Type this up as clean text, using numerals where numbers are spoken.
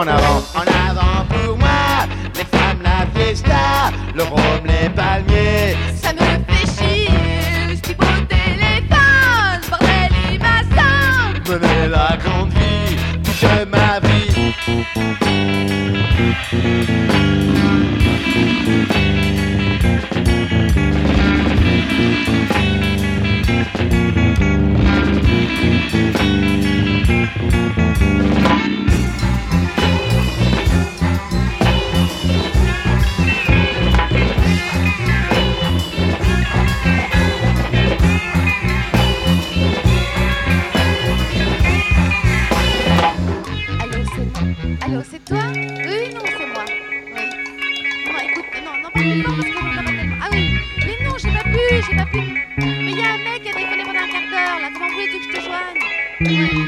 avant pour moi. Les femmes, la fiesta, le rhum, les palmiers. Ça me fait chier, ce type au téléphone, bordel il m'assomme. Mener la grande vie, toute ma vie. Allô, c'est toi? Oui, non, c'est moi. Oui. Non, écoute, non, pas tellement, parce que non, pas tellement. Ah oui, mais non, j'ai pas pu. Mais il y a un mec qui a téléphoné pendant un quart d'heure, là. Comment voulais-tu que je te joigne? Ouais.